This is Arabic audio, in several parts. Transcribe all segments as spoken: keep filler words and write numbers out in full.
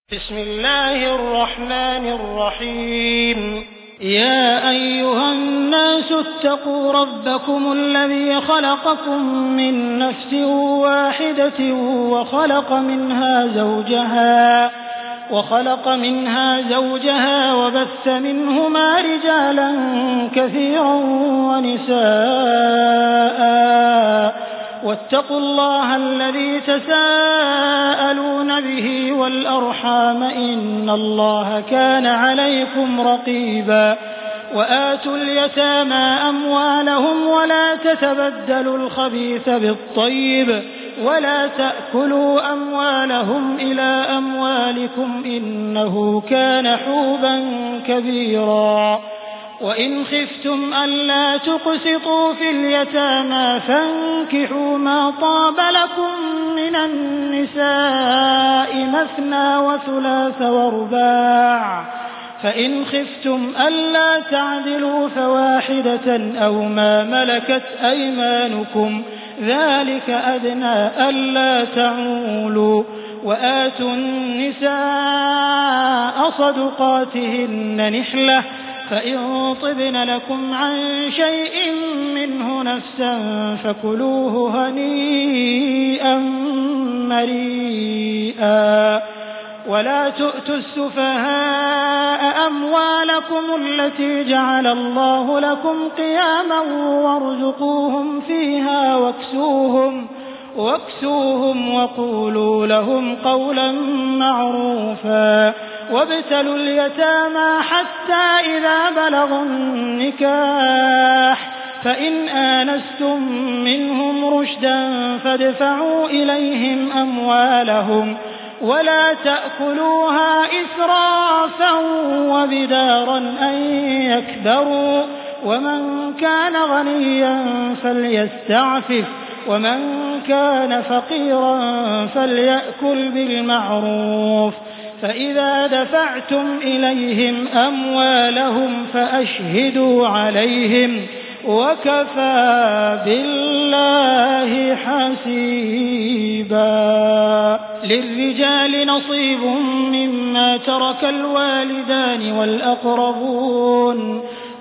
بسم الله الرحمن الرحيم يا أيها الناس اتقوا ربكم الذي خلقكم من نفس واحدة وخلق منها زوجها وخلق منها زوجها وبث منهما رجالا كثيرا ونساء واتقوا الله الذي تساءلون به والأرحام إن الله كان عليكم رقيبا وآتوا اليتامى أموالهم ولا تتبدلوا الخبيث بالطيب ولا تأكلوا أموالهم إلى أموالكم إنه كان حوبا كبيرا وإن خفتم ألا تقسطوا في اليتامى فانكحوا ما طاب لكم من النساء مثنى وثلاث ورباع فإن خفتم ألا تعدلوا فواحدة أو ما ملكت أيمانكم ذلك أدنى ألا تعولوا وآتوا النساء صدقاتهن نحلة فإن طبن لكم عن شيء منه نفسا فكلوه هنيئا مريئا ولا تؤتوا السفهاء أموالكم التي جعل الله لكم قياما وارزقوهم فيها واكسوهم واكسوهم وقولوا لهم قولا معروفا وابتلوا اليتامى حتى إذا بلغوا النكاح فإن آنستم منهم رشدا فادفعوا إليهم أموالهم ولا تأكلوها إسرافا وبدارا أن يكبروا ومن كان غنيا فليستعفف ومن كان فقيرا فليأكل بالمعروف فإذا دفعتم إليهم أموالهم فأشهدوا عليهم وكفى بالله حسيبا للرجال نصيب مما ترك الوالدان والأقربون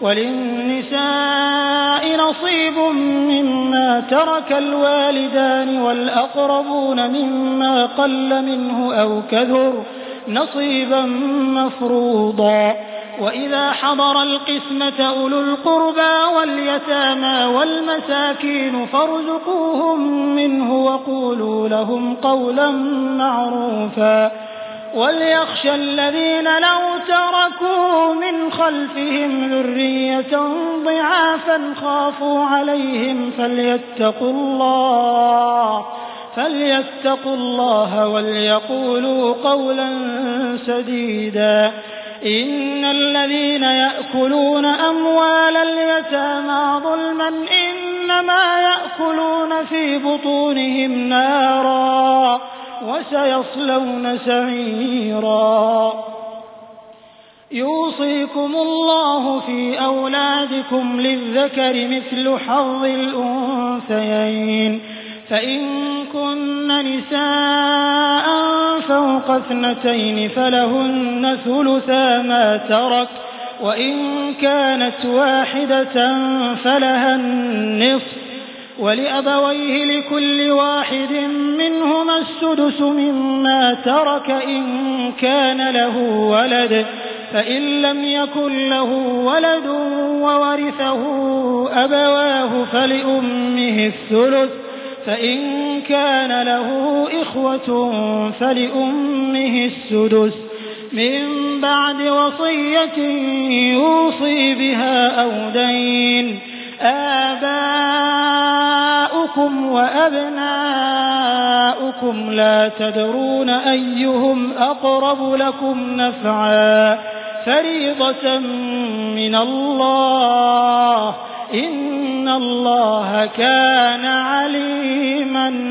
وللنساء نصيب مما ترك الوالدان والأقربون مما قل منه أو كثر نصيبا مفروضا وإذا حضر القسمة أولو القربى واليتامى والمساكين فارزقوهم منه وقولوا لهم قولا معروفا وليخشى الذين لو تركوا من خلفهم ذرية ضعافا خافوا عليهم فليتقوا الله فليتقوا الله وليقولوا قولا سديدا إن الذين يأكلون أموال اليتامى ظلما إنما يأكلون في بطونهم نارا وسيصلون سعيرا يوصيكم الله في أولادكم للذكر مثل حظ الأنثيين فإن كن نساء فوق اثنتين فلهن ثلثا ما ترك وإن كانت واحدة فلها النصف ولأبويه لكل واحد منهما السدس مما ترك إن كان له ولد فإن لم يكن له ولد وورثه أبواه فلأمه الثلث فإن كان له إخوة فلأمه السدس من بعد وصية يوصي بها أو دين آباؤكم وأبناؤكم لا تدرون أيهم أقرب لكم نفعا فريضة من الله إن الله كان عليما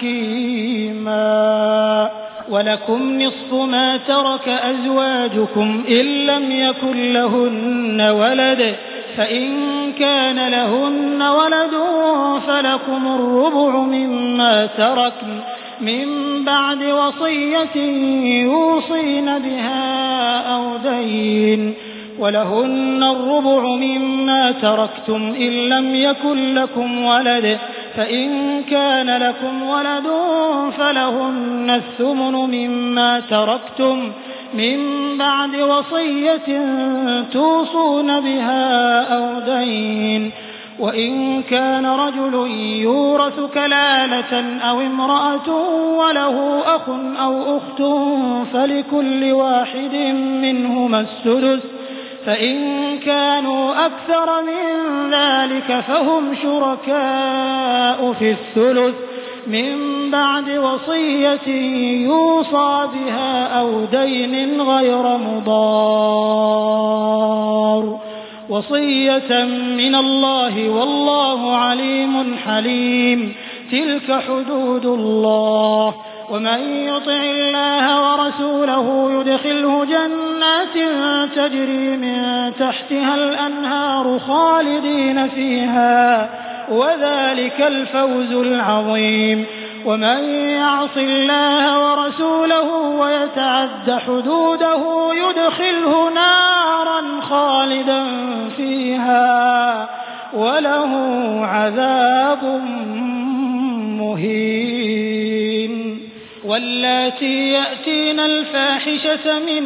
حكيما ولكم نصف ما ترك أزواجكم إن لم يكن لهن ولد فإن كان لهن ولد فلكم الربع مما تركن من بعد وصية يوصين بها أو دين ولهن الربع مما تركتم إن لم يكن لكم ولد فإن كان لكم ولد فلهن الثمن مما تركتم من بعد وصية توصون بها أو دين وإن كان رجل يورث كلالة أو امرأة وله أخ أو أخت فلكل واحد منهما السدس فإن كانوا أكثر من ذلك فهم شركاء في الثلث من بعد وصية يوصى بها أو دين غير مضار وصية من الله والله عليم حليم تلك حدود الله ومن يطع الله ورسوله يدخله جنات تجري من تحتها الأنهار خالدين فيها وذلك الفوز العظيم ومن يعص الله ورسوله ويتعد حدوده يدخله نارا خالدا فيها وله عذاب مهين واللاتي يأتين الفاحشة من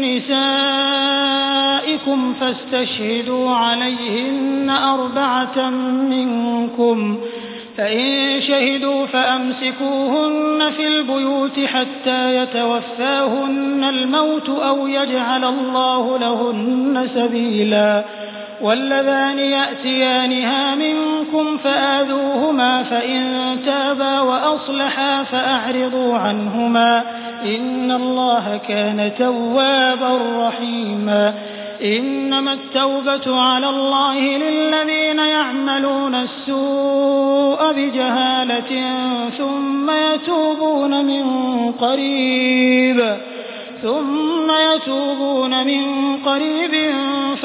نسائكم فاستشهدوا عليهن أربعة منكم فإن شهدوا فأمسكوهن في البيوت حتى يتوفاهن الموت أو يجعل الله لهن سبيلا واللذان يأتيانها منكم فآذوهما فإن تابا وأصلحا فأعرضوا عنهما إن الله كان توابا رحيما إنما التوبة على الله للذين يعملون السوء بجهالة ثم يتوبون من قريب ثم يتوبون من قريب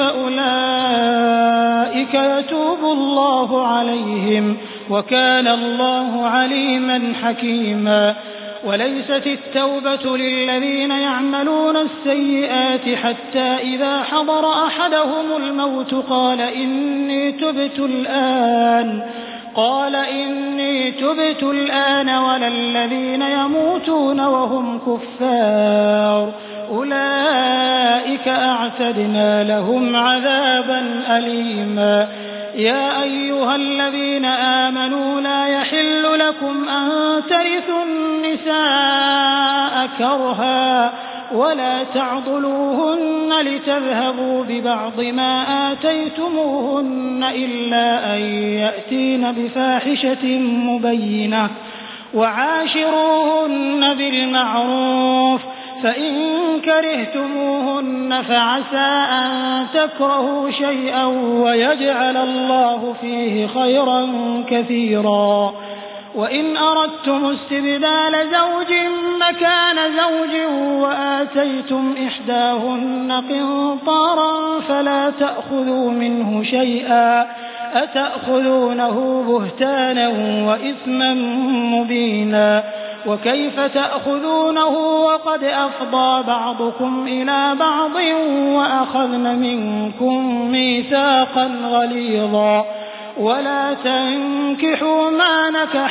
فأولئك يتوب الله عليهم وكان الله عليما حكيما وليست التوبة للذين يعملون السيئات حتى إذا حضر أحدهم الموت قال إني تبت الآن قال إني تبت الآن ولا الذين يموتون وهم كفار أولئك أعتدنا لهم عذابا أليما يا أيها الذين آمنوا لا يحل لكم أن ترثوا النساء كرها ولا تعضلوهن لتذهبوا ببعض ما آتيتموهن إلا أن يأتين بفاحشة مبينة وعاشروهن بالمعروف فإن كرهتموهن فعسى أن تكرهوا شيئا ويجعل الله فيه خيرا كثيرا وإن أردتم استبدال زوج مكان زوج وآتيتم إحداهن قنطارا فلا تأخذوا منه شيئا أتأخذونه بهتانا وإثما مبينا وكيف تأخذونه وقد أفضى بعضكم إلى بعض وأخذن منكم ميثاقا غليظا ولا تنكحوا ما نكح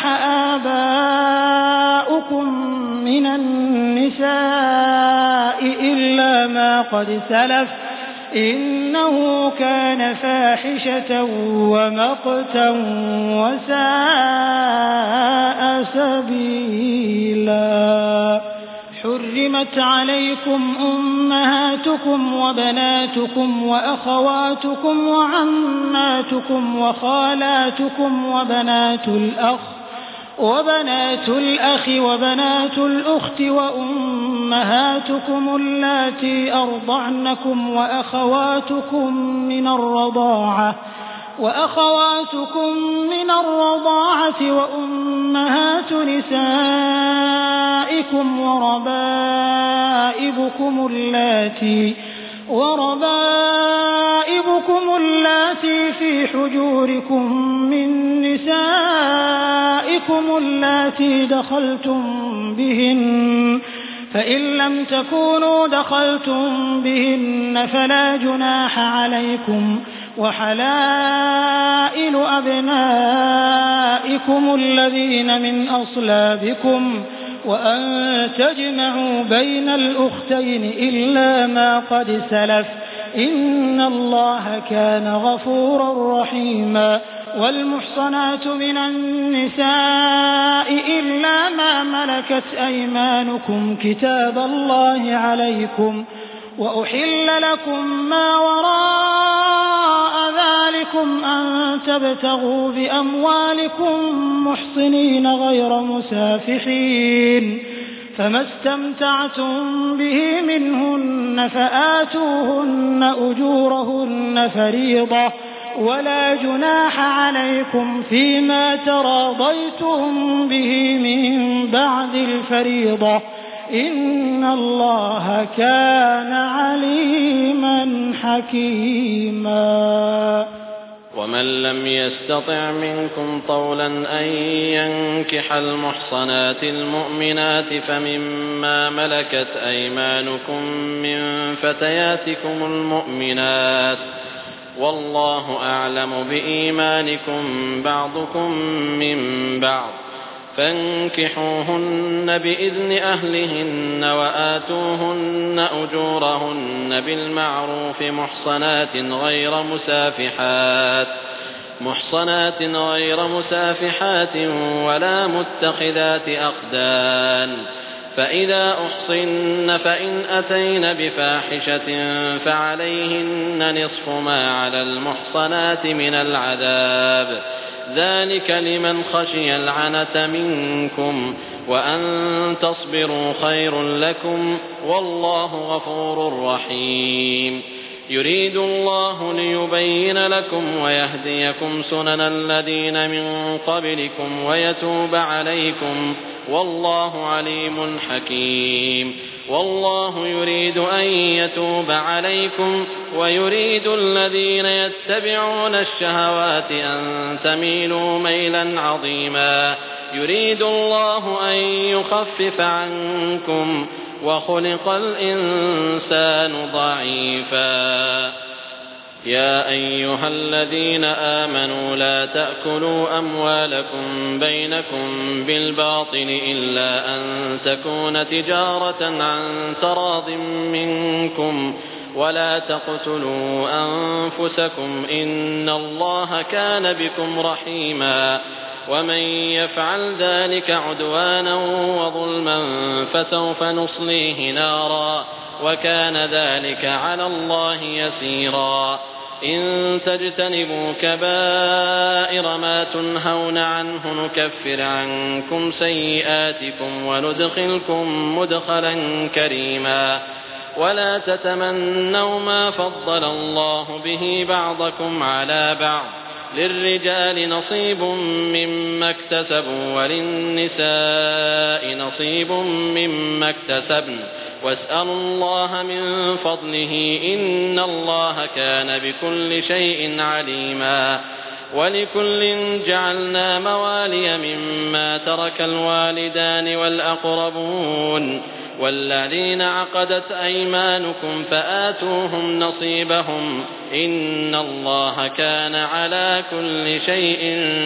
آباؤكم من النساء إلا ما قد سلف إنه كان فاحشة ومقتا وساء سبيلا حرمت عليكم أمهاتكم وبناتكم وأخواتكم وعماتكم وخالاتكم وبنات الأخ وبنات الأخ وبنات الأخت وأمهاتكم اللاتي أرضعنكم وأخواتكم من الرضاعة وأخواتكم من الرضاعة وأمهات نسائكم وربائبكم اللاتي وربائبكم اللاتي في حجوركم من نسائكم نسائكم اللاتي دخلتم بهن فإن لم تكونوا دخلتم بهن فلا جناح عليكم وحلائل أبنائكم الذين من أصلابكم وأن تجمعوا بين الأختين إلا ما قد سلف إن الله كان غفورا رحيما والمحصنات من النساء إلا ما ملكت أيمانكم كتاب الله عليكم وأحل لكم ما وراء ذلكم أن تبتغوا بأموالكم محصنين غير مسافحين فما استمتعتم به منهن فآتوهن أجورهن فريضة ولا جناح عليكم فيما تراضيتم به من بعد الفريضة إن الله كان عليما حكيما. ومن لم يستطع منكم طولا أن ينكح المحصنات المؤمنات فمما ملكت أيمانكم من فتياتكم المؤمنات والله أعلم بإيمانكم بعضكم من بعض فانكحوهن بإذن أهلهن وآتوهن أجورهن بالمعروف محصنات غير مسافحات محصنات غير مسافحات ولا متخذات أخدان فإذا أحصن فإن أتين بفاحشة فعليهن نصف ما على المحصنات من العذاب ذلك لمن خشي العنة منكم وأن تصبروا خير لكم والله غفور رحيم. يريد الله ليبين لكم ويهديكم سنن الذين من قبلكم ويتوب عليكم والله عليم حكيم. والله يريد أن يتوب عليكم ويريد الذين يتبعون الشهوات أن تميلوا ميلا عظيما. يريد الله أن يخفف عنكم وخلق الإنسان ضعيفا. يا أيها الذين آمنوا لا تأكلوا أموالكم بينكم بالباطل إلا أن تكون تجارة عن تراض منكم ولا تقتلوا أنفسكم إن الله كان بكم رحيما. ومن يفعل ذلك عدوانا وظلما فسوف نصليه نارا وكان ذلك على الله يسيرا. إن تجتنبوا كبائر ما تنهون عنه نكفر عنكم سيئاتكم وندخلكم مدخلا كريما. ولا تتمنوا ما فضل الله به بعضكم على بعض للرجال نصيب مما اكتسبوا وللنساء نصيب مما اكتسبن واسألوا الله من فضله إن الله كان بكل شيء عليما. ولكل جعلنا موالي مما ترك الوالدان والأقربون والذين عقدت أيمانكم فآتوهم نصيبهم إن الله كان على كل شيء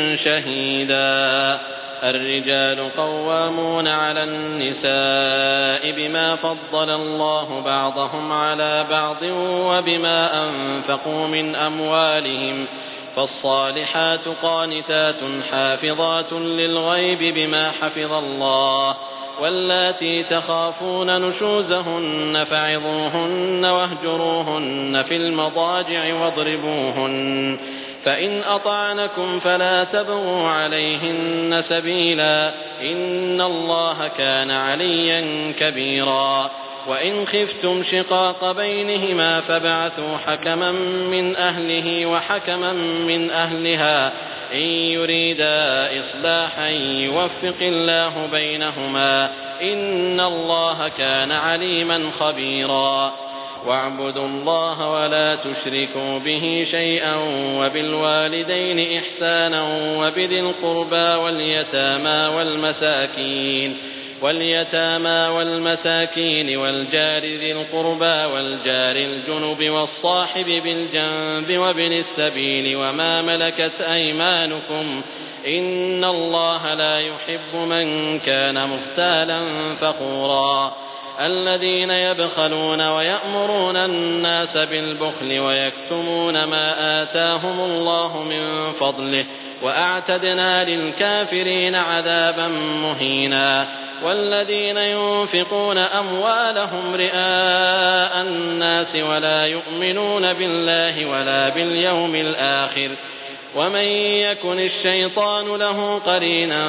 شهيدا. الرجال قوامون على النساء بما فضل الله بعضهم على بعض وبما أنفقوا من أموالهم فالصالحات قانتات حافظات للغيب بما حفظ الله واللاتي تخافون نشوزهن فعظوهن واهجروهن في المضاجع واضربوهن فإن أطعنكم فلا تبغوا عليهن سبيلا إن الله كان عليا كبيرا. وإن خفتم شقاق بينهما فابعثوا حكما من أهله وحكما من أهلها إن يريدا إصلاحا يوفق الله بينهما إن الله كان عليما خبيرا. واعبدوا الله ولا تشركوا به شيئا وبالوالدين إحسانا وبذي القربى واليتامى والمساكين واليتامى والمساكين والجار ذي القربى والجار الجنب والصاحب بالجنب وابن السبيل وما ملكت أيمانكم إن الله لا يحب من كان مختالا فخورا الذين يبخلون ويأمرون الناس بالبخل ويكتمون ما آتاهم الله من فضله وأعتدنا للكافرين عذابا مهينا والذين ينفقون أموالهم رئاء الناس ولا يؤمنون بالله ولا باليوم الآخر ومن يكن الشيطان له قرينا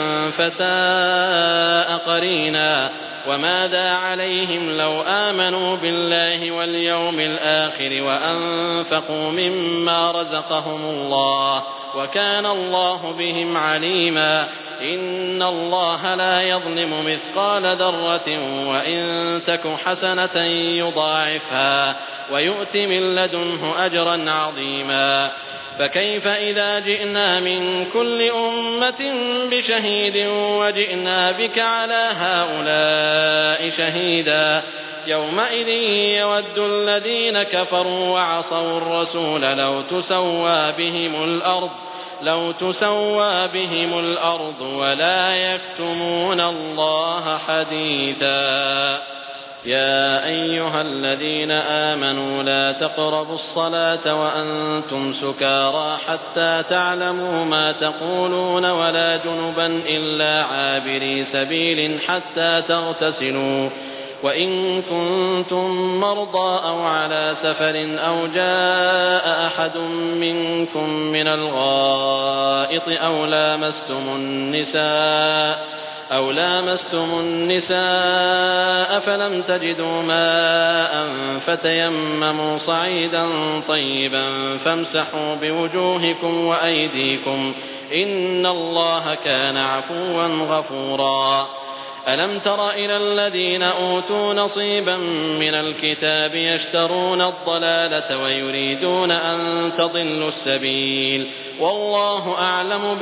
فساء قرينا وماذا عليهم لو آمنوا بالله واليوم الآخر وأنفقوا مما رزقهم الله وكان الله بهم عليما إن الله لا يظلم مثقال ذرة وإن تك حسنة يضاعفها ويؤت من لدنه أجرا عظيما فكيف إذا جئنا من كل أمة بشهيد وجئنا بك على هؤلاء شهيدا يومئذ يود الذين كفروا وعصوا الرسول لو تسوى بهم الأرض لو تسوى بهم الأرض ولا يكتمون الله حديثا يا أيها الذين آمنوا لا تقربوا الصلاة وأنتم سكارى حتى تعلموا ما تقولون ولا جنبا إلا عابري سبيل حتى تغتسلوا وإن كنتم مرضى أو على سفر أو جاء أحد منكم من الغائط أو لامستم النساء أو لامستم النساء فلم تجدوا ماء فتيمموا صعيدا طيبا فامسحوا بوجوهكم وأيديكم إن الله كان عفوا غفورا ألم تر إلى الذين أوتوا نصيبا من الكتاب يشترون الضلالة ويريدون أن تضلوا السبيل والله أعلم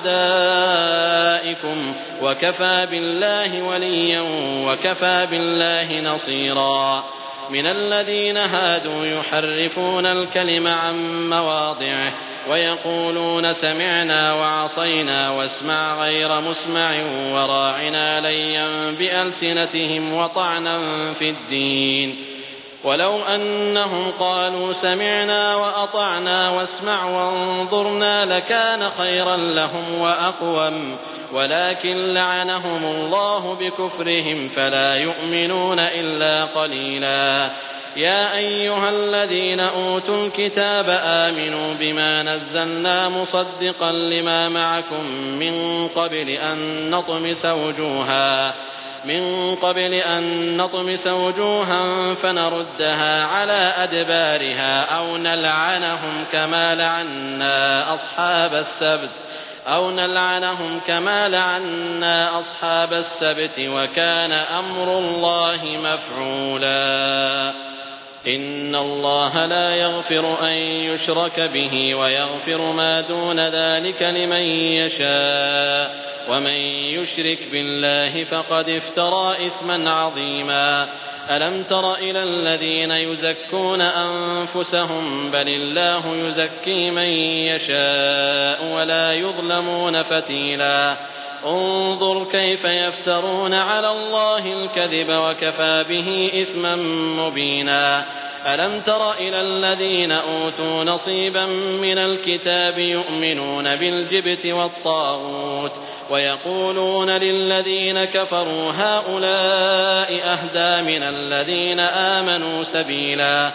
بأعدائكم وكفى بالله وليا وكفى بالله نصيرا من الذين هادوا يحرفون الكلم عن مواضعه ويقولون سمعنا وعصينا واسمع غير مسمع وراعنا ليا بألسنتهم وطعنا في الدين ولو أنهم قالوا سمعنا وأطعنا واسمع وانظرنا لكان خيرا لهم وأقوم ولكن لعنهم الله بكفرهم فلا يؤمنون إلا قليلا يا أيها الذين أوتوا الكتاب آمنوا بما نزلنا مصدقا لما معكم من قبل أن نطمس وجوها من قبل أن نطمس وجوها فنردها على أدبارها أو نلعنهم كما لعنا أصحاب السبت أو نلعنهم كما لعنا أصحاب السبت وكان أمر الله مفعولا إن الله لا يغفر أن يشرك به ويغفر ما دون ذلك لمن يشاء ومن يشرك بالله فقد افترى إثما عظيما ألم تر إلى الذين يزكون أنفسهم بل الله يزكي من يشاء ولا يظلمون فتيلا انظر كيف يفترون على الله الكذب وكفى به إثما مبينا ألم تر إلى الذين أوتوا نصيبا من الكتاب يؤمنون بالجبت والطاغوت ويقولون للذين كفروا هؤلاء أهدى من الذين آمنوا سبيلا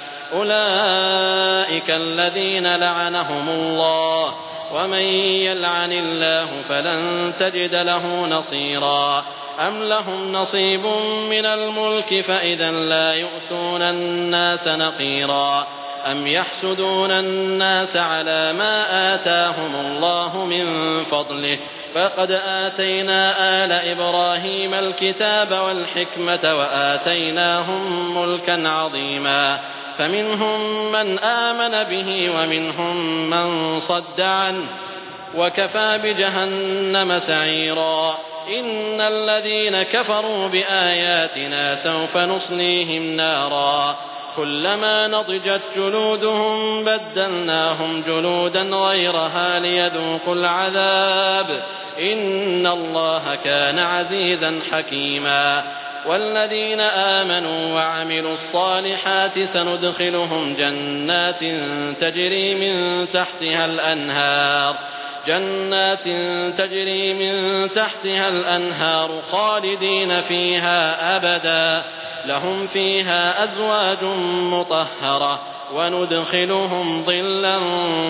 أولئك الذين لعنهم الله ومن يلعن الله فلن تجد له نصيرا أم لهم نصيب من الملك فإذا لا يؤتون الناس نقيرا أم يحسدون الناس على ما آتاهم الله من فضله فقد آتينا آل إبراهيم الكتاب والحكمة وآتيناهم ملكا عظيما فمنهم من آمن به ومنهم من صد عنه وكفى بجهنم سعيرا إن الذين كفروا بآياتنا سوف نصليهم نارا كلما نضجت جلودهم بدلناهم جلودا غيرها ليذوقوا العذاب إن الله كان عزيزا حكيما والذين آمنوا وعملوا الصالحات سندخلهم جنات تجري من تحتها الأنهار جنات تجري من تحتها الأنهار خالدين فيها أبدا لهم فيها أزواج مطهرة وندخلهم ظلا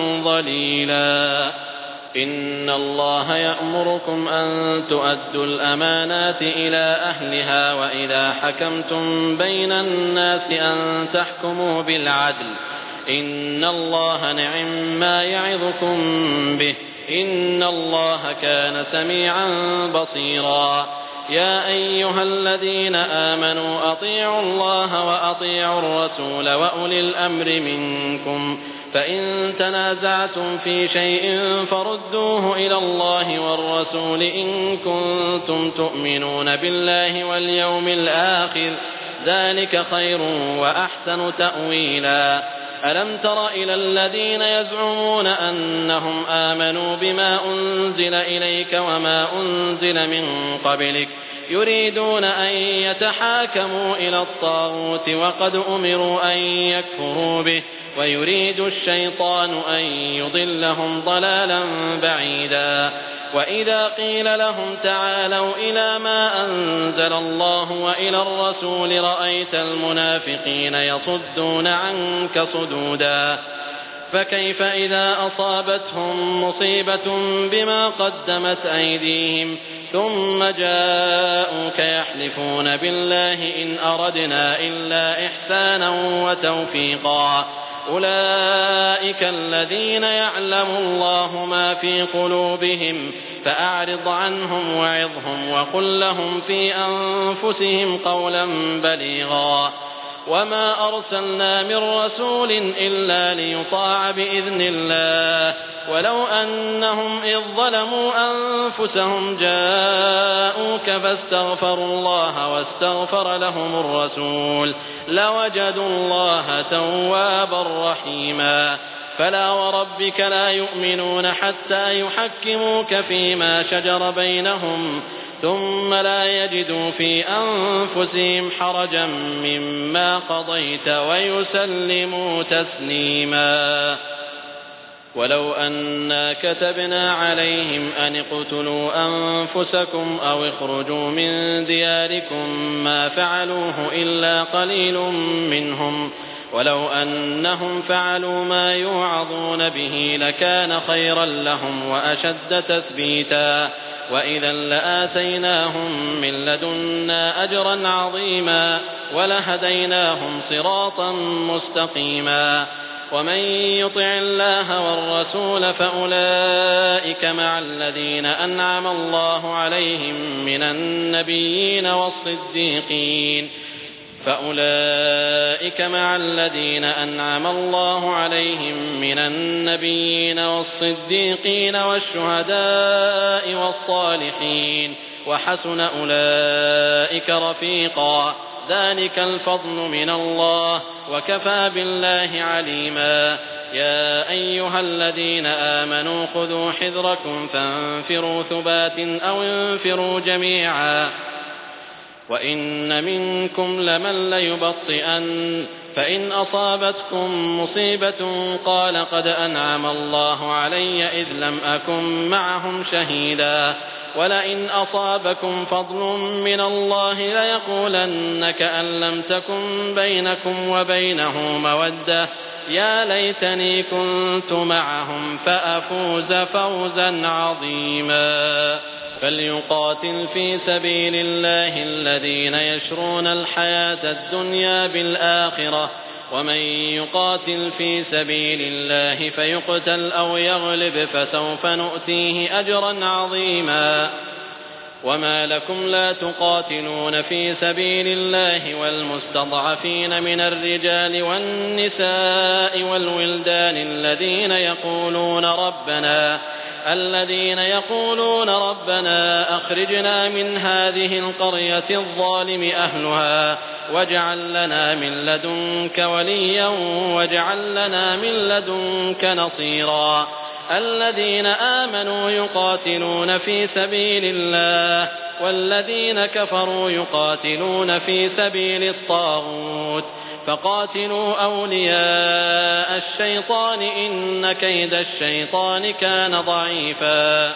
ظليلا إن الله يأمركم أن تؤدوا الأمانات إلى أهلها وإذا حكمتم بين الناس أن تحكموا بالعدل إن الله نعم ما يعظكم به إن الله كان سميعا بصيرا يا أيها الذين آمنوا أطيعوا الله وأطيعوا الرسول وأولي الأمر منكم فإن تنازعتم في شيء فردوه إلى الله والرسول إن كنتم تؤمنون بالله واليوم الآخر ذلك خير وأحسن تأويلا ألم تر إلى الذين يزعمون أنهم آمنوا بما أنزل إليك وما أنزل من قبلك يريدون أن يتحاكموا إلى الطاغوت وقد أمروا أن يكفروا به ويريد الشيطان أن يضلهم ضلالا بعيدا وإذا قيل لهم تعالوا إلى ما أنزل الله وإلى الرسول رأيت المنافقين يصدون عنك صدودا فكيف إذا أصابتهم مصيبة بما قدمت أيديهم ثم جاءوك يحلفون بالله إن أردنا إلا إحسانا وتوفيقا أولئك الذين يعلم الله ما في قلوبهم فأعرض عنهم وعظهم وقل لهم في أنفسهم قولا بليغا وما أرسلنا من رسول إلا ليطاع بإذن الله ولو أنهم إذ ظلموا أنفسهم جاءوك فاستغفروا الله واستغفر لهم الرسول لوجدوا الله توابا رحيما فلا وربك لا يؤمنون حتى يحكموك فيما شجر بينهم ثم لا يجدوا في أنفسهم حرجا مما قضيت ويسلموا تسليما ولو أنا كتبنا عليهم أن اقتلوا أنفسكم أو اخرجوا من دياركم ما فعلوه إلا قليل منهم ولو أنهم فعلوا ما يوعظون به لكان خيرا لهم وأشد تثبيتا وإذا لآتيناهم من لدنا أجرا عظيما ولهديناهم صراطا مستقيما ومن يطع الله والرسول فأولئك مع الذين أنعم الله عليهم من النبيين والصديقين فأولئك مع الذين أنعم الله عليهم من النبيين والصديقين والشهداء والصالحين وحسن أولئك رفيقا ذلك الفضل من الله وكفى بالله عليما يا أيها الذين آمنوا خذوا حذركم فانفروا ثبات أو انفروا جميعا وإن منكم لمن ليبطئن فإن أصابتكم مصيبة قال قد أنعم الله علي إذ لم أكن معهم شهيدا ولئن أصابكم فضل من الله ليقولن كأن لم تكن بينكم وبينه مودة يا ليتني كنت معهم فأفوز فوزا عظيما فليقاتل في سبيل الله الذين يشرون الحياة الدنيا بالآخرة ومن يقاتل في سبيل الله فيقتل أو يغلب فسوف نؤتيه أجرا عظيما وما لكم لا تقاتلون في سبيل الله والمستضعفين من الرجال والنساء والولدان الذين يقولون ربنا الذين يقولون ربنا أخرجنا من هذه القرية الظالم أهلها واجعل لنا من لدنك وليا واجعل لنا من لدنك نصيرا الذين آمنوا يقاتلون في سبيل الله والذين كفروا يقاتلون في سبيل الطاغوت فقاتلوا أولياء الشيطان إن كيد الشيطان كان ضعيفا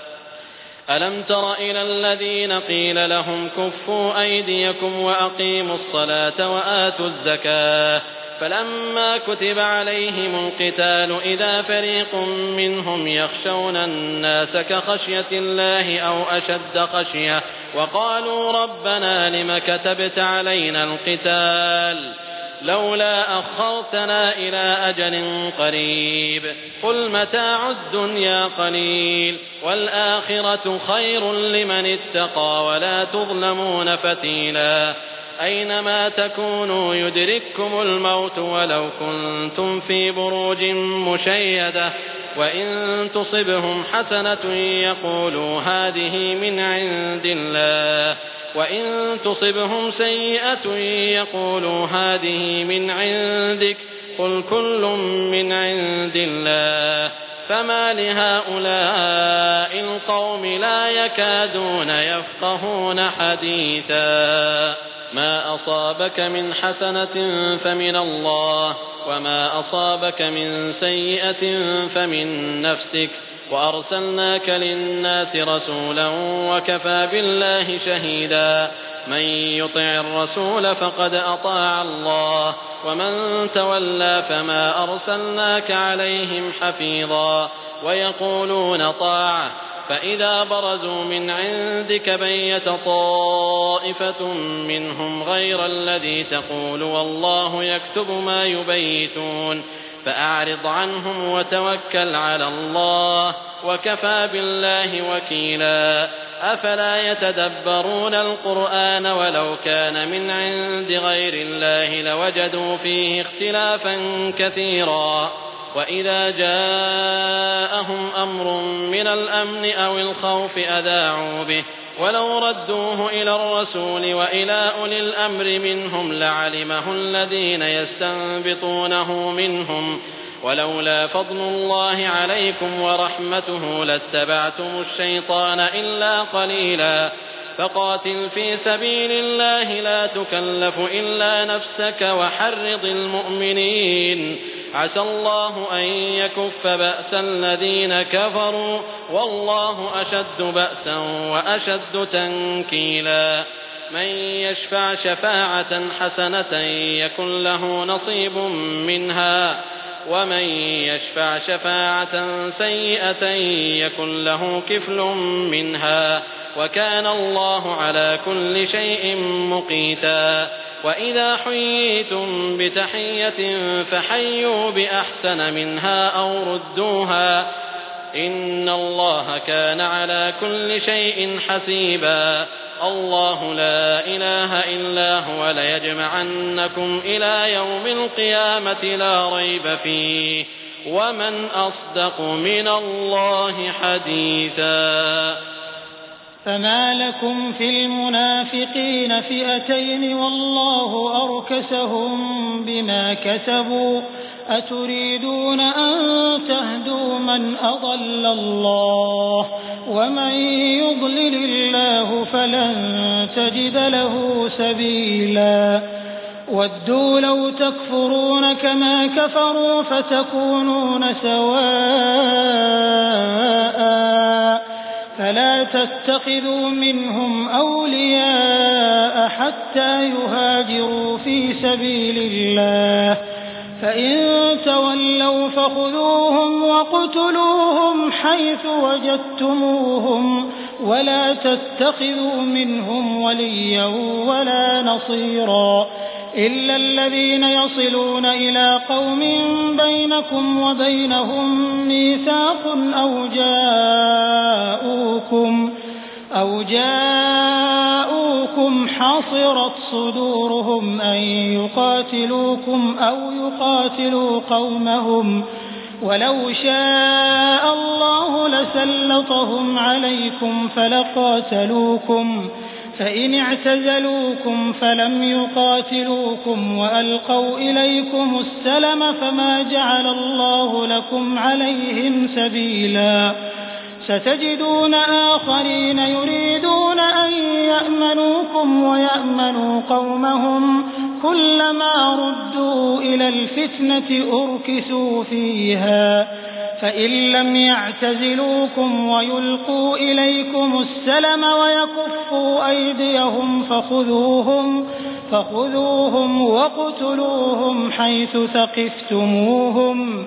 ألم تر إلى الذين قيل لهم كفوا أيديكم وأقيموا الصلاة وآتوا الزكاة فلما كتب عليهم القتال إذا فريق منهم يخشون الناس كخشية الله أو أشد خشية وقالوا ربنا لم كتبت علينا القتال لولا أخرتنا إلى أجل قريب قل متاع الدنيا قليل والآخرة خير لمن اتقى ولا تظلمون فتيلا أينما تكونوا يدرككم الموت ولو كنتم في بروج مشيدة وإن تصبهم حسنة يقولوا هذه من عند الله وإن تصبهم سيئة يقولوا هذه من عندك قل كل من عند الله فما لهؤلاء القوم لا يكادون يفقهون حديثا ما أصابك من حسنة فمن الله وما أصابك من سيئة فمن نفسك وأرسلناك للناس رسولا وكفى بالله شهيدا من يطع الرسول فقد أطاع الله ومن تولى فما أرسلناك عليهم حفيظا ويقولون طاعة فإذا برزوا من عندك بيت طائفة منهم غير الذي تقول والله يكتب ما يبيتون فأعرض عنهم وتوكل على الله وكفى بالله وكيلا أفلا يتدبرون القرآن ولو كان من عند غير الله لوجدوا فيه اختلافا كثيرا وإذا جاءهم أمر من الأمن أو الخوف أذاعوا به ولو ردوه إلى الرسول وإلى أولي الأمر منهم لعلمه الذين يستنبطونه منهم ولولا فضل الله عليكم ورحمته لاتبعتم الشيطان إلا قليلا فقاتل في سبيل الله لا تكلف إلا نفسك وحرض المؤمنين عسى الله أن يكف بأس الذين كفروا والله أشد بأسا وأشد تنكيلا من يشفع شفاعة حسنة يكن له نصيب منها ومن يشفع شفاعة سيئة يكن له كفل منها وكان الله على كل شيء مقيتا وإذا حييتم بتحية فحيوا بأحسن منها أو ردوها إن الله كان على كل شيء حسيبا الله لا إله إلا هو ليجمعنكم إلى يوم القيامة لا ريب فيه ومن أصدق من الله حديثا فما لكم في المنافقين فئتين والله أركسهم بما كسبوا أتريدون أن تهدوا من أضل الله ومن يضلل الله فلن تجد له سبيلا ودوا لو تكفرون كما كفروا فتكونون سواء فلا تتخذوا منهم أولياء حتى يهاجروا في سبيل الله فإن تولوا فخذوهم وقتلوهم حيث وجدتموهم ولا تتخذوا منهم وليا ولا نصيرا إلا الذين يصلون إلى قوم بينكم وبينهم ميثاق أو جاءوكم أو جاءوكم حصرت صدورهم أن يقاتلوكم أو يقاتلوا قومهم ولو شاء الله لسلطهم عليكم فلقاتلوكم فإن اعتزلوكم فلم يقاتلوكم وألقوا إليكم السلم فما جعل الله لكم عليهم سبيلا ستجدون آخرين يريدون أن يأمنوكم ويأمنوا قومهم كلما ردوا إلى الفتنة أركسوا فيها فإن لم يعتزلوكم ويلقوا إليكم السلم ويكفوا أيديهم فخذوهم فخذوهم وقتلوهم حيث ثقفتموهم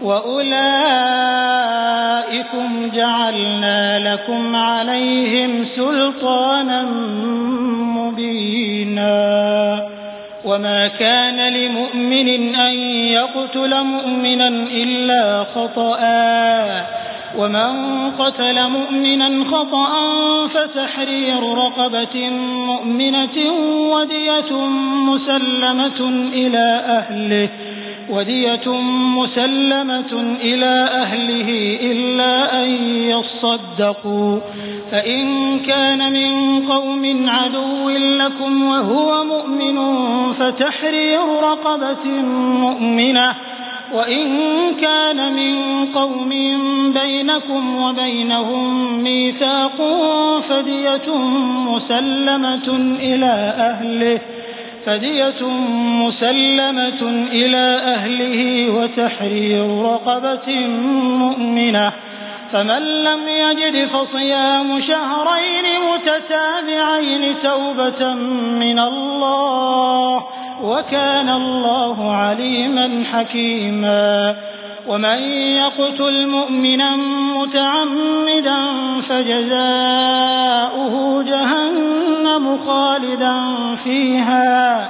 وأولئكم جعلنا لكم عليهم سلطانا مبينا وما كان لمؤمن أن يقتل مؤمنا إلا خطأ ومن قتل مؤمنا خطأ فتحرير رقبة مؤمنة ودية مسلمة إلى أهله ودية مسلمة إلى أهله إلا أن يصدقوا فإن كان من قوم عدو لكم وهو مؤمن فتحرير رقبة مؤمنة وإن كان من قوم بينكم وبينهم ميثاق فدية مسلمة إلى أهله فدية مسلمة إلى أهله وتحرير رقبة مؤمنة فمن لم يجد فصيام شهرين متتابعين توبة من الله وكان الله عليما حكيما ومن يقتل مؤمنا متعمدا فجزاؤه جهنم خالدا فيها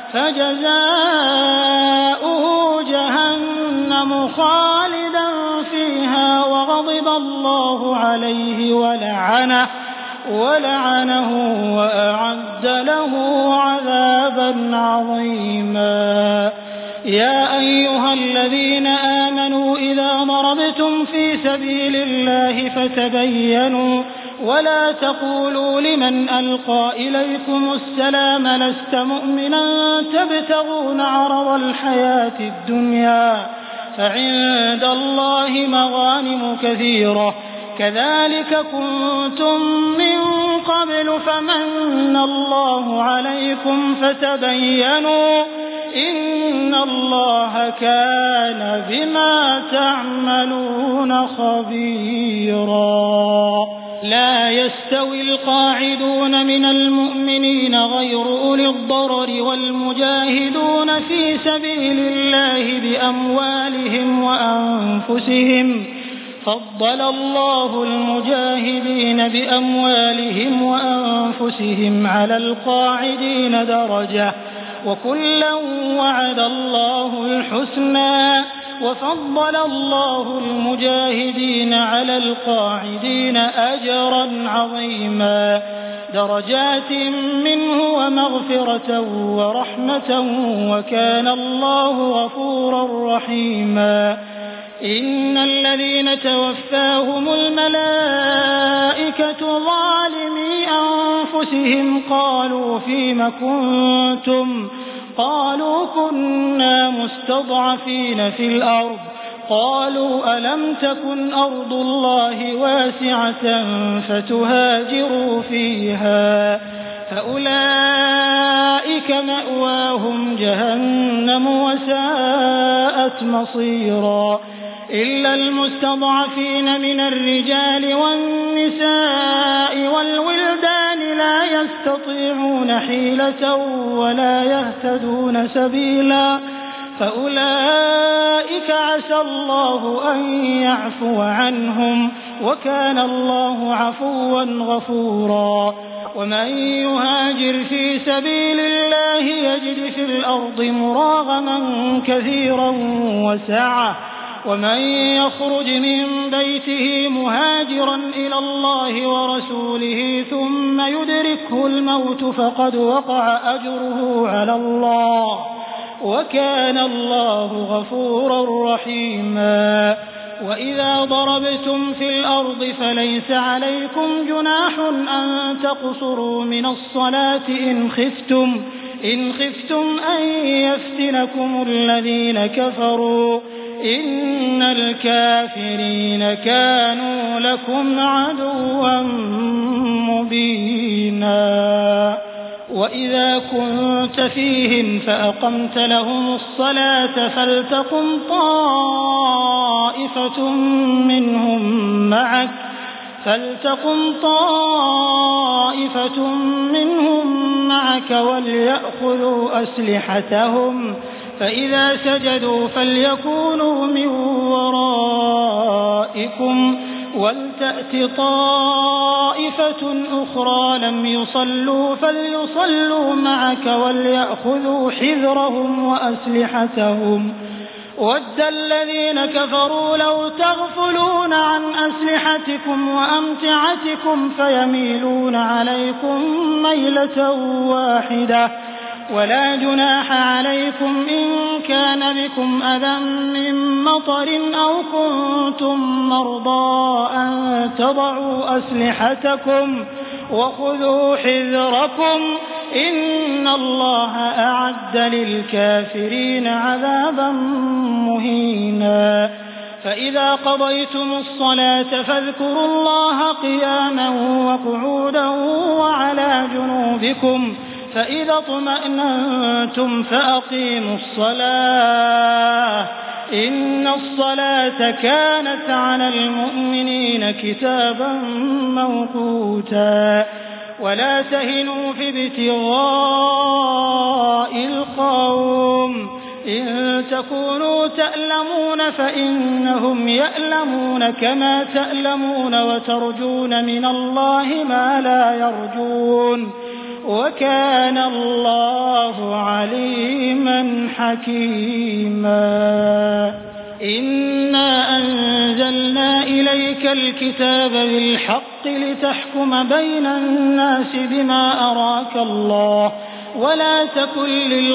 فجزاؤه جهنم خالدا فيها وغضب الله عليه ولعنه ولعنه وأعد له عذابا عظيما يا أيها الذين آمنوا إذا ضربتم في سبيل الله فتبينوا ولا تقولوا لمن ألقى إليكم السلام لست مؤمنا تبتغون عرض الحياة الدنيا فعند الله مغانم كثيرة كذلك كنتم من قبل فمن الله عليكم فتبينوا إن الله كان بما تعملون خبيرا لا يستوي القاعدون من المؤمنين غير أولي الضرر والمجاهدون في سبيل الله بأموالهم وأنفسهم فضل الله المجاهدين بأموالهم وأنفسهم على القاعدين درجة وكلا وعد الله الحسنى وفضل الله المجاهدين على القاعدين أجرا عظيما درجات منه ومغفرة ورحمة وكان الله غفورا رحيما إن الذين توفاهم الملائكة ظالمي أنفسهم قالوا فيم كنتم قالوا كنا مستضعفين في الأرض قالوا ألم تكن أرض الله واسعة فتهاجروا فيها فأولئك مأواهم جهنم وساءت مصيرا إلا المستضعفين من الرجال والنساء والولدان لا يستطيعون حيلة ولا يهتدون سبيلا فأولئك عسى الله أن يعفو عنهم وكان الله عفوا غفورا ومن يهاجر في سبيل الله يجد في الأرض مراغما كثيرا وسعة ومن يخرج من بيته مهاجرا إلى الله ورسوله ثم يدركه الموت فقد وقع أجره على الله وكان الله غفورا رحيما. وإذا ضربتم في الأرض فليس عليكم جناح أن تقصروا من الصلاة إن خفتم إن خفتم أن يفتنكم الذين كفروا إن الكافرين كانوا لكم عدوا مبينا. وإذا كنت فيهم فأقمت لهم الصلاة فلتقم طائفة منهم معك فلتقم طائفة منهم معك وليأخذوا أسلحتهم فإذا سجدوا فليكونوا من ورائكم ولتأت طائفة أخرى لم يصلوا فليصلوا معك وليأخذوا حذرهم وأسلحتهم ود الذين كفروا لو تغفلون عن أسلحتكم وأمتعتكم فيميلون عليكم ميلة واحدة ولا جناح عليكم إن كان بكم أذى من مطر أو كنتم مرضى أن تضعوا أسلحتكم وخذوا حذركم إن الله أعد للكافرين عذابا مهينا. فإذا قضيتم الصلاة فاذكروا الله قياما وقعودا وعلى جنوبكم فإذا اطمأننتم فأقيموا الصلاة إن الصلاة كانت على المؤمنين كتابا موقوتا. ولا تهنوا في ابتغاء القوم إن تكونوا تألمون فإنهم يألمون كما تألمون وترجون من الله ما لا يرجون وكان الله عليما حكيما. إنا أنزلنا إليك الكتاب بالحق لتحكم بين الناس بما أراك الله ولا تكن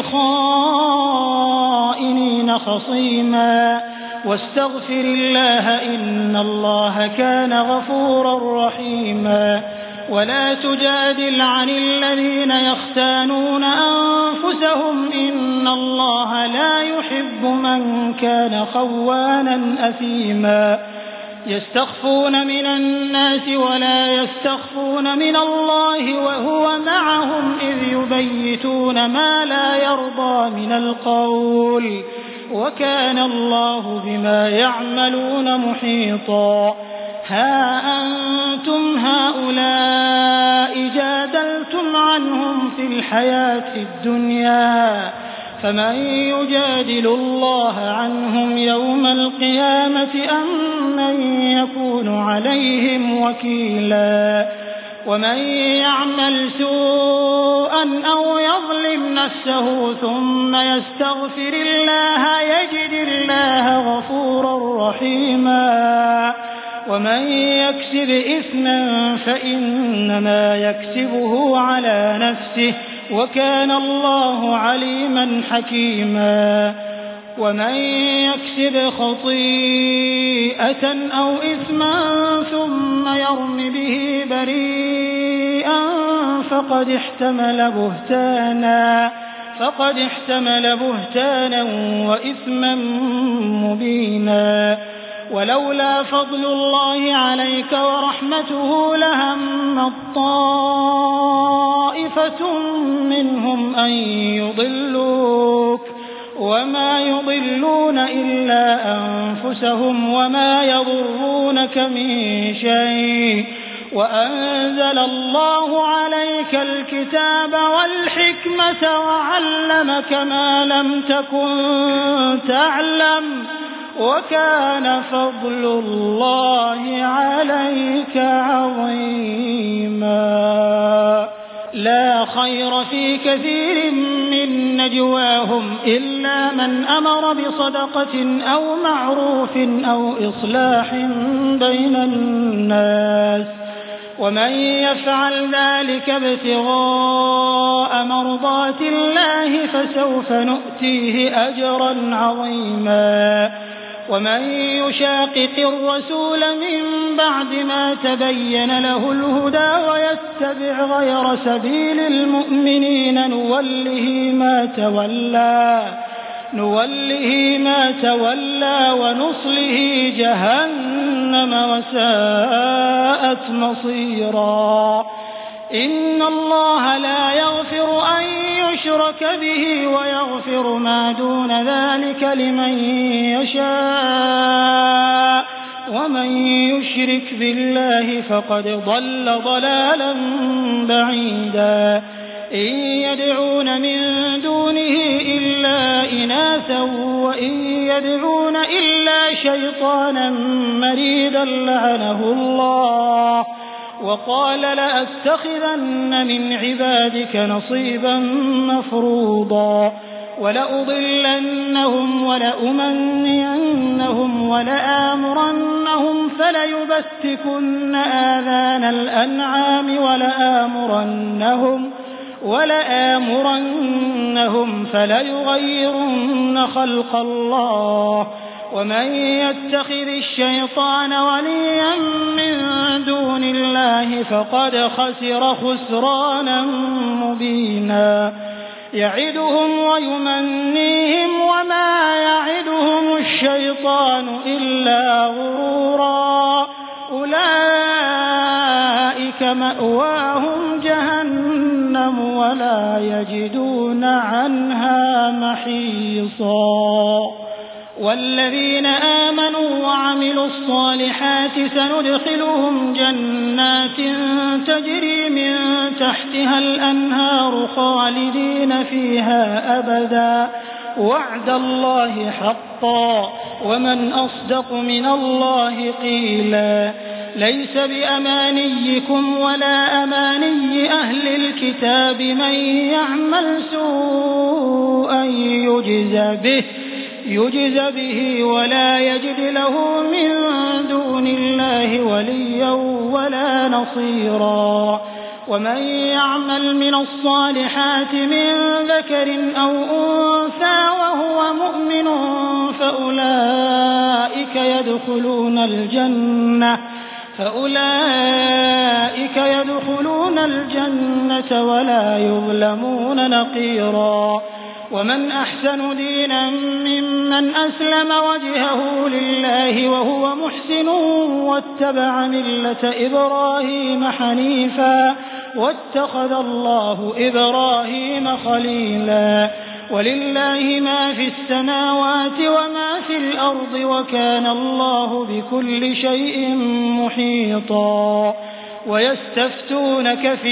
للخائنين خصيما واستغفر الله إن الله كان غفورا رحيما. ولا تجادل عن الذين يختانون أنفسهم إن الله لا يحب من كان خوانا أثيما. يستخفون من الناس ولا يستخفون من الله وهو معهم إذ يبيتون ما لا يرضى من القول وكان الله بما يعملون محيطا. ها أنتم هؤلاء جادلتم عنهم في الحياة الدنيا فمن يجادل الله عنهم يوم القيامة أم من يكون عليهم وكيلا. ومن يعمل سوءا أو يظلم نفسه ثم يستغفر الله يجد الله غفورا رحيما. ومن يكسب إثما فإنما يكسبه على نفسه وكان الله عليما حكيما. ومن يكسب خطيئة أو إثما ثم يرم به بريئا فقد احتمل بهتانا فقد احتمل بهتانا وإثما مبينا. ولولا فضل الله عليك ورحمته لهم طائفة منهم أن يضلوك وما يضلون إلا أنفسهم وما يضرونك من شيء وأنزل الله عليك الكتاب والحكمة وعلمك ما لم تكن تعلم وكان فضل الله عليك عظيما. لا خير في كثير من نجواهم إلا من أمر بصدقة أو معروف أو إصلاح بين الناس ومن يفعل ذلك ابتغاء مرضات الله فسوف نؤتيه أجرا عظيما ومن يشاقق الرسول من بعد ما تبين له الهدى ويتبع غير سبيل المؤمنين نوله ما تولى نوله ما تولى ونصله جهنم وساءت مصيرا إن الله لا يغفر أن يشرك به ويغفر ما دون ذلك لمن يشاء ومن يشرك بالله فقد ضل ضلالا بعيدا إن يدعون من دونه إلا إناثا وإن يدعون إلا شيطانا مريدا لعنه الله وقال لأتخذن من عبادك نصيبا مفروضا ولأضلنهم ولأمنينهم ولآمرنهم فليبتكن آذان الأنعام ولآمرنهم ولآمرنهم فليغيرن خلق الله ومن يتخذ الشيطان وليا من دون الله فقد خسر خسرانا مبينا يعدهم ويمنيهم وما يعدهم الشيطان إلا غرورا أولئك مأواهم جهنم ولا يجدون عنها محيصا والذين آمنوا وعملوا الصالحات سندخلهم جنات تجري من تحتها الأنهار خالدين فيها أبدا وعد الله حقا ومن أصدق من الله قيلا ليس بأمانيكم ولا أماني أهل الكتاب من يعمل سوءا يجز به يجز به ولا يجد له من دون الله وليا ولا نصيرا ومن يعمل من الصالحات من ذكر أو أنثى وهو مؤمن فأولئك يدخلون الجنة فأولئك يدخلون الجنة ولا يظلمون نقيرا ومن أحسن دينا ممن أسلم وجهه لله وهو محسن واتبع ملة إبراهيم حنيفا واتخذ الله إبراهيم خليلا ولله ما في السماوات وما في الأرض وكان الله بكل شيء محيطا ويستفتونك في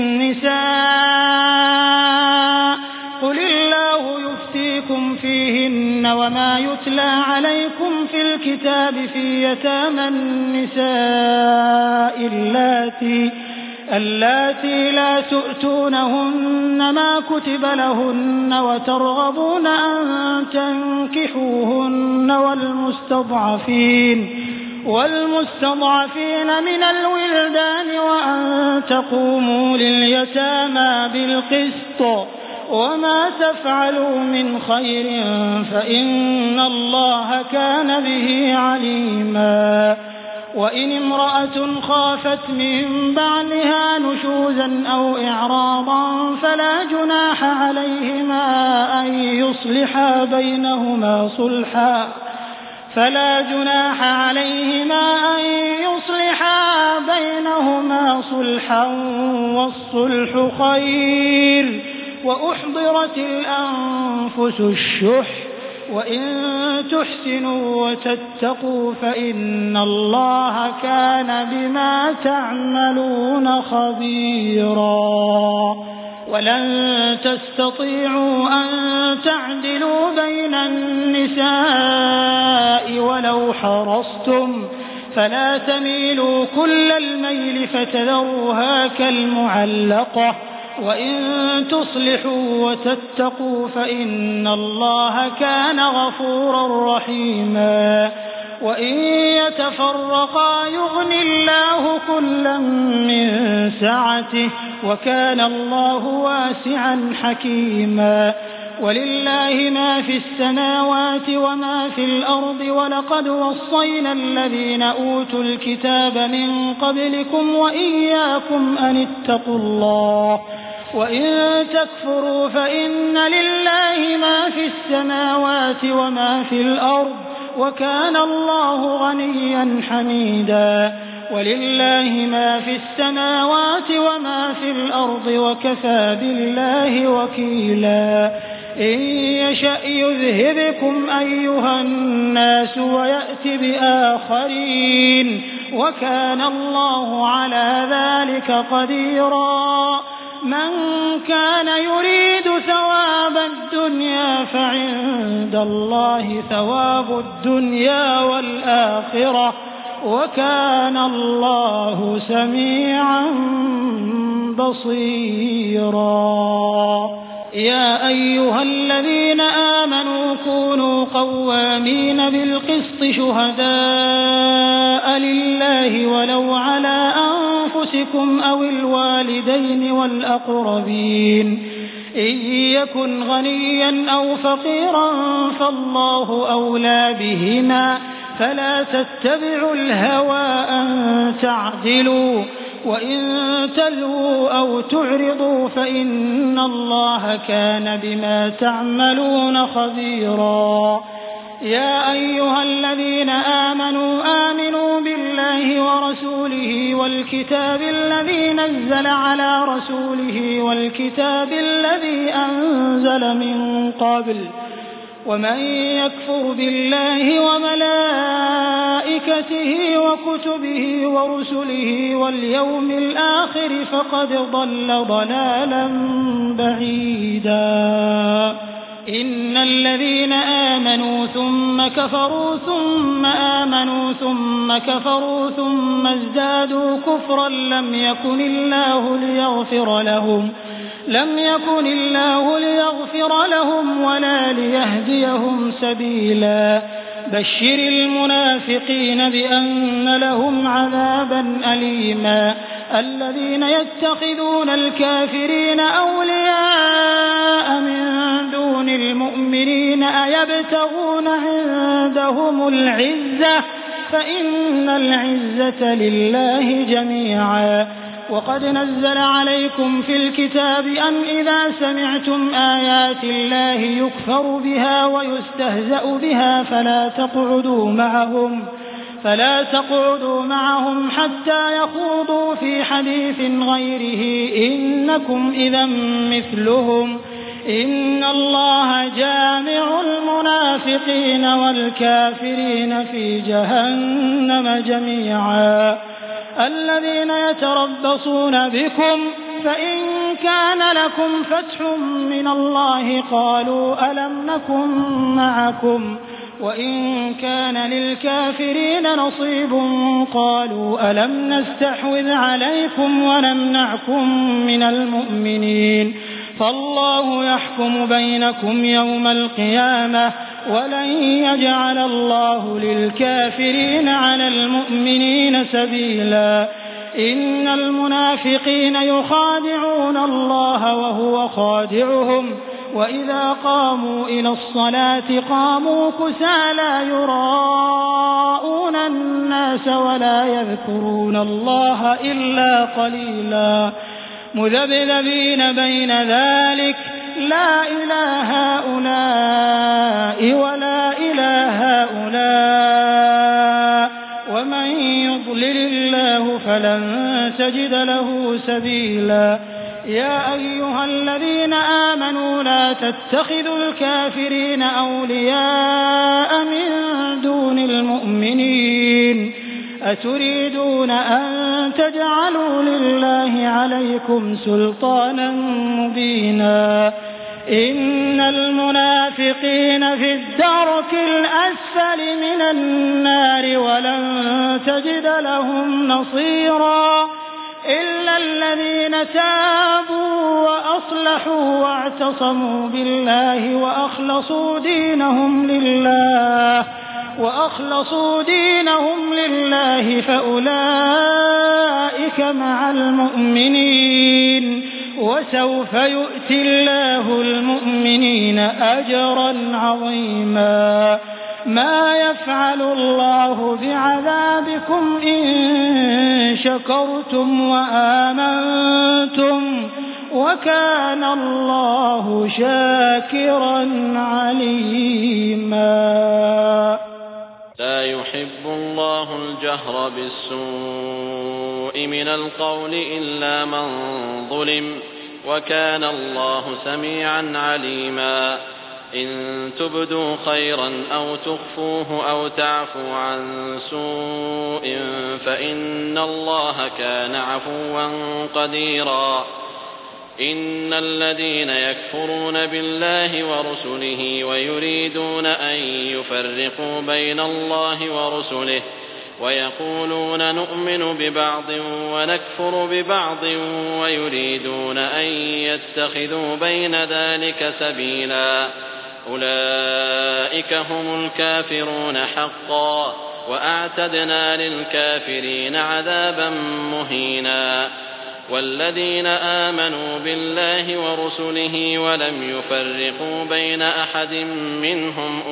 النساء قل الله يفتيكم فيهن وما يتلى عليكم في الكتاب في يتامى النساء اللاتي اللاتي لا تؤتونهن ما كتب لهن وترغبون أن تنكحوهن والمستضعفين والمستضعفين من الولدان وأن تقوموا لليتامى بالقسط وما تفعلوا من خير فإن الله كان به عليما وإن امرأة خافت من بعلها نشوزا أو إعراضا فلا جناح عليهما أن يصلحا بينهما صلحا فلا جناح عليهما أن يصلحا بينهما صلحا والصلح خير وأحضرت الأنفس الشح وإن تحسنوا وتتقوا فإن الله كان بما تعملون خبيرا ولن تستطيعوا أن تعدلوا بين النساء ولو حرصتم فلا تميلوا كل الميل فتذروها كالمعلقة وإن تصلحوا وتتقوا فإن الله كان غفورا رحيما وإن يتفرقا يغن الله كلا من سعته وكان الله واسعا حكيما ولله ما في السماوات وما في الأرض ولقد وصينا الذين أوتوا الكتاب من قبلكم وإياكم أن اتقوا الله وإن تكفروا فإن لله ما في السماوات وما في الأرض وكان الله غنيا حميدا ولله ما في السماوات وما في الأرض وكفى بالله وكيلا إن يشأ يذهبكم أيها الناس ويأت بآخرين وكان الله على ذلك قديرا من كان يريد ثواب الدنيا فعند الله ثواب الدنيا والآخرة وكان الله سميعا بصيرا يا أيها الذين آمنوا كونوا قوامين بالقسط شهداء لله ولو على أنفسكم أو الوالدين والأقربين إن يكن غنيا أو فقيرا فالله أولى بهما فلا تتبعوا الهوى أن تعدلوا وإن تلووا أو تعرضوا فإن الله كان بما تعملون خبيرا يا أيها الذين آمنوا آمنوا بالله ورسوله والكتاب الذي نزل على رسوله والكتاب الذي أنزل من قبل ومن يكفر بالله وملائكته وكتبه ورسله واليوم الآخر فقد ضل ضلالا بعيدا إن الذين آمنوا ثم كفروا ثم آمنوا ثم كفروا ثم ازدادوا كفرا لم يكن الله ليغفر لهم لم يكن الله ليغفر لهم ولا ليهديهم سبيلا بشر المنافقين بأن لهم عذابا أليما الذين يتخذون الكافرين أولياء من دون المؤمنين أيبتغون عندهم العزة فإن العزة لله جميعا وقد نزل عليكم في الكتاب أن إذا سمعتم آيات الله يكفر بها ويستهزأ بها فلا تقعدوا معهم فلا تقعدوا معهم حتى يخوضوا في حديث غيره إنكم إذا مثلهم إن الله جامع المنافقين والكافرين في جهنم جميعا الذين يتربصون بكم فإن كان لكم فتح من الله قالوا ألم نكن معكم وإن كان للكافرين نصيب قالوا ألم نستحوذ عليكم ونمنعكم من المؤمنين فالله يحكم بينكم يوم القيامة ولن يجعل الله للكافرين على المؤمنين سبيلا إن المنافقين يخادعون الله وهو خادعهم وإذا قاموا إلى الصلاة قاموا كسالى يراءون الناس ولا يذكرون الله إلا قليلا مذبذبين بين ذلك لا إله هؤلاء ولا إله هؤلاء ومن يضلل الله فلن تجد له سبيلا يا أيها الذين آمنوا لا تتخذوا الكافرين أولياء من دون المؤمنين أتريدون أن تجعلوا لله عليكم سلطانا مبينا إن المنافقين في الدرك الأسفل من النار ولن تجد لهم نصيرا إلا الذين تابوا وأصلحوا واعتصموا بالله وأخلصوا دينهم لله وأخلصوا دينهم لله فأولئك مع المؤمنين وسوف يؤتي الله المؤمنين أجرا عظيما ما يفعل الله بعذابكم إن شكرتم وآمنتم وكان الله شاكرا عليما لا يحب الله الجهر بالسوء من القول إلا من ظلم وكان الله سميعا عليما إن تبدوا خيرا أو تخفوه أو تعفوا عن سوء فإن الله كان عفوا قديرا إن الذين يكفرون بالله ورسله ويريدون أن يفرقوا بين الله ورسله ويقولون نؤمن ببعض ونكفر ببعض ويريدون أن يتخذوا بين ذلك سبيلا أولئك هم الكافرون حقا وأعتدنا للكافرين عذابا مهينا والذين آمنوا بالله ورسله ولم يفرقوا بين أحد منهم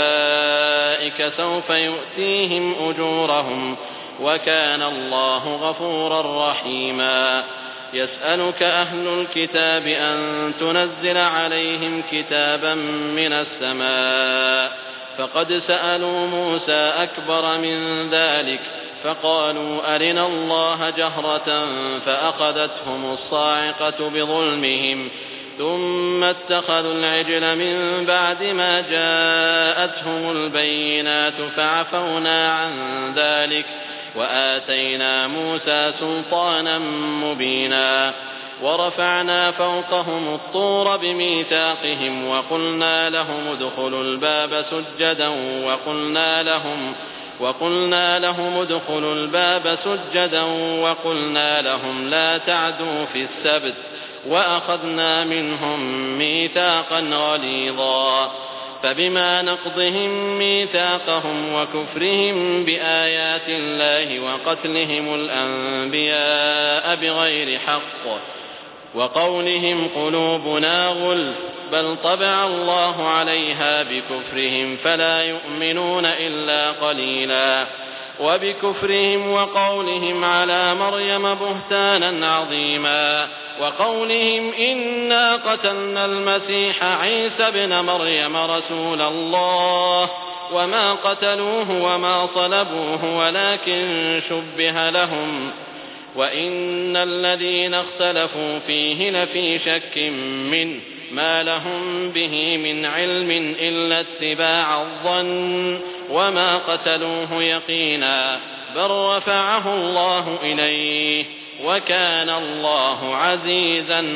أولئك سوف يؤتيهم أجورهم وكان الله غفورا رحيما يسألك أهل الكتاب أن تنزل عليهم كتابا من السماء فقد سألوا موسى أكبر من ذلك فقالوا أرنا الله جهرة فأخذتهم الصاعقة بظلمهم ثم اتخذوا العجل من بعد ما جاءتهم البينات فعفونا عن ذلك وآتينا موسى سلطانا مبينا ورفعنا فوقهم الطور بميثاقهم وقلنا لهم ادخلوا الباب سجدا وقلنا لهم وقلنا لهم ادخلوا الباب سجدا وقلنا لهم لا تعدوا في السبت وأخذنا منهم ميثاقا غليظا فبما نقضهم ميثاقهم وكفرهم بآيات الله وقتلهم الأنبياء بغير حق وقولهم قلوبنا غلف بل طبع الله عليها بكفرهم فلا يؤمنون إلا قليلا وبكفرهم وقولهم على مريم بهتانا عظيما وقولهم إنا قتلنا المسيح عيسى ابن مريم رسول الله وما قتلوه وما صلبوه ولكن شبه لهم وإن الذين اختلفوا فيه لفي شك منه ما لهم به من علم إلا اتباع الظن وما قتلوه يقينا بل رفعه الله إليه وكان الله عزيزا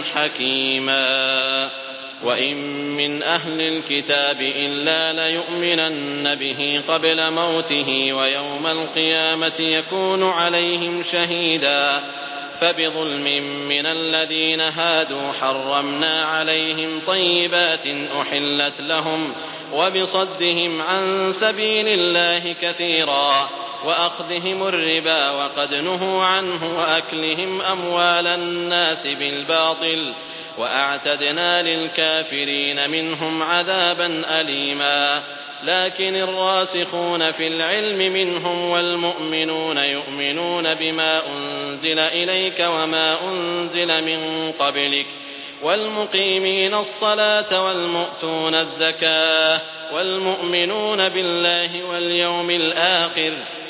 حكيما وإن من أهل الكتاب إلا ليؤمنن به قبل موته ويوم القيامة يكون عليهم شهيدا فبظلم من الذين هادوا حرمنا عليهم طيبات أحلت لهم وبصدهم عن سبيل الله كثيرا وأخذهم الربا وقد نهوا عنه وأكلهم أموال الناس بالباطل وأعتدنا للكافرين منهم عذابا أليما لكن الراسخون في العلم منهم والمؤمنون يؤمنون بما أنزل إليك وما أنزل من قبلك والمقيمين الصلاة والمؤتون الزكاة والمؤمنون بالله واليوم الآخر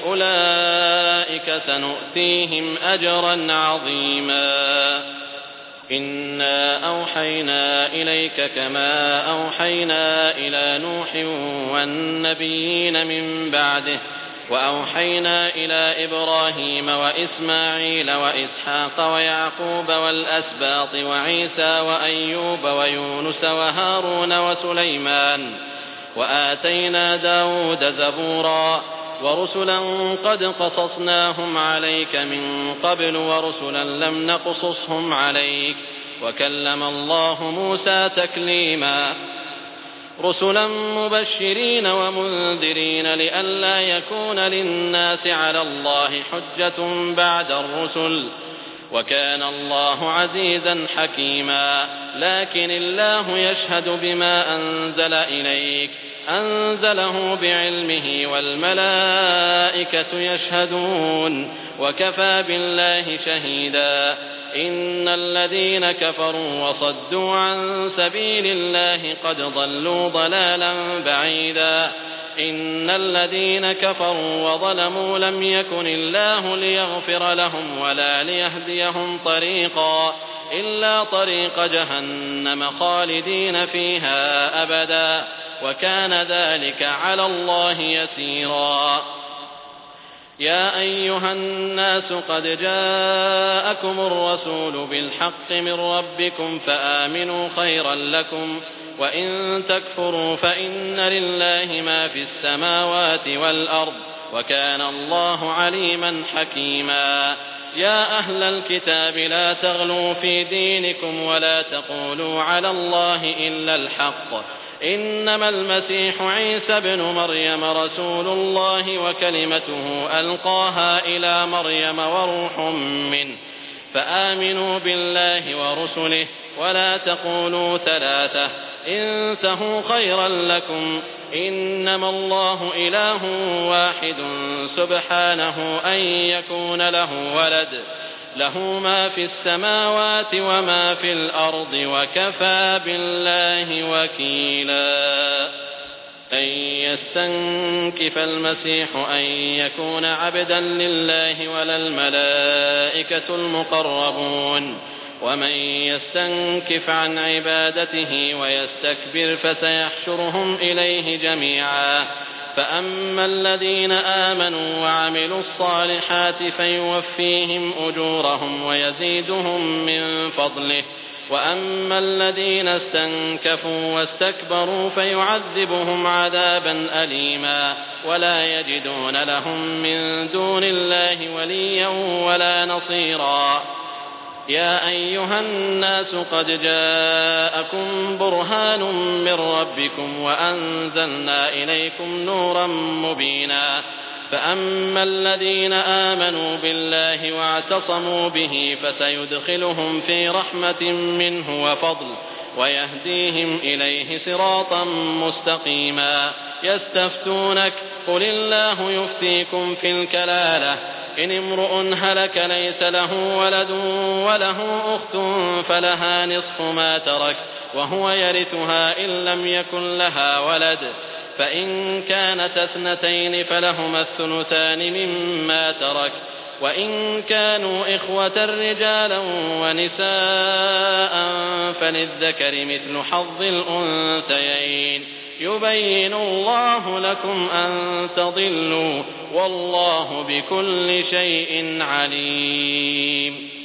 أولئك سنؤتيهم أجرا عظيما إنا أوحينا إليك كما أوحينا إلى نوح والنبيين من بعده وأوحينا إلى إبراهيم وإسماعيل وإسحاق ويعقوب والأسباط وعيسى وأيوب ويونس وهارون وسليمان وآتينا داود زبورا ورسلا قد قصصناهم عليك من قبل ورسلا لم نقصصهم عليك وكلم الله موسى تكليما رسلا مبشرين ومنذرين لئلا يكون للناس على الله حجة بعد الرسل وكان الله عزيزا حكيما لكن الله يشهد بما أنزل إليك أنزله بعلمه والملائكة يشهدون وكفى بالله شهيدا إن الذين كفروا وصدوا عن سبيل الله قد ضلوا ضلالا بعيدا إن الذين كفروا وظلموا لم يكن الله ليغفر لهم ولا ليهديهم طريقا إلا طريق جهنم خالدين فيها أبدا وكان ذلك على الله يسيرا يا أيها الناس قد جاءكم الرسول بالحق من ربكم فآمنوا خيرا لكم وإن تكفروا فإن لله ما في السماوات والأرض وكان الله عليما حكيما يا أهل الكتاب لا تغلوا في دينكم ولا تقولوا على الله إلا الحق إنما المسيح عيسى ابن مريم رسول الله وكلمته ألقاها إلى مريم وروح منه فآمنوا بالله ورسله ولا تقولوا ثلاثة انتهوا خيرا لكم إنما الله إله واحد سبحانه أن يكون له ولد له ما في السماوات وما في الأرض وكفى بالله وكيلا أن يستنكف المسيح أن يكون عبدا لله ولا الملائكة المقربون ومن يستنكف عن عبادته ويستكبر فسيحشرهم إليه جميعا فأما الذين آمنوا وعملوا الصالحات فيوفيهم أجورهم ويزيدهم من فضله وأما الذين استنكفوا واستكبروا فيعذبهم عذابا أليما ولا يجدون لهم من دون الله وليا ولا نصيرا يا أيها الناس قد جاءكم برهان من ربكم وأنزلنا إليكم نورا مبينا فأما الذين آمنوا بالله واعتصموا به فسيدخلهم في رحمة منه وفضل ويهديهم إليه صراطا مستقيما يستفتونك قل الله يفتيكم في الكلالة إن امرؤ هلك ليس له ولد وله أخت فلها نصف ما ترك وهو يرثها إن لم يكن لها ولد فإن كانت اثنتين فلهما الثلثان مما ترك وإن كانوا إخوة رجالا ونساء فللذكر مثل حظ الأنثيين يبين الله لكم أن تضلوا والله بكل شيء عليم